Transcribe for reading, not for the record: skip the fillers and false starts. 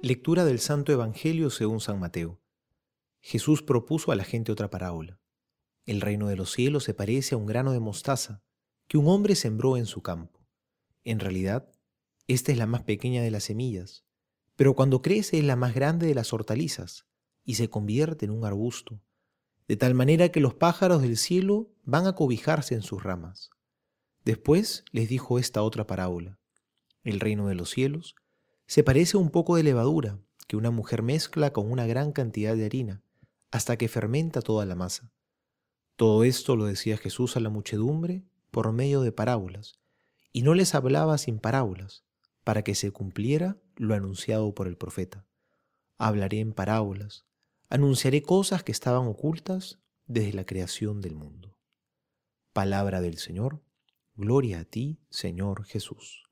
Lectura del Santo Evangelio según San Mateo. Jesús propuso a la gente otra parábola. El reino de los cielos se parece a un grano de mostaza que un hombre sembró en su campo. En realidad, esta es la más pequeña de las semillas, pero cuando crece es la más grande de las hortalizas y se convierte en un arbusto, de tal manera que los pájaros del cielo van a cobijarse en sus ramas. Después les dijo esta otra parábola. El reino de los cielos se parece a un poco de levadura que una mujer mezcla con una gran cantidad de harina hasta que fermenta toda la masa. Todo esto lo decía Jesús a la muchedumbre por medio de parábolas, y no les hablaba sin parábolas, para que se cumpliera lo anunciado por el profeta. Hablaré en parábolas, anunciaré cosas que estaban ocultas desde la creación del mundo. Palabra del Señor. Gloria a ti, Señor Jesús.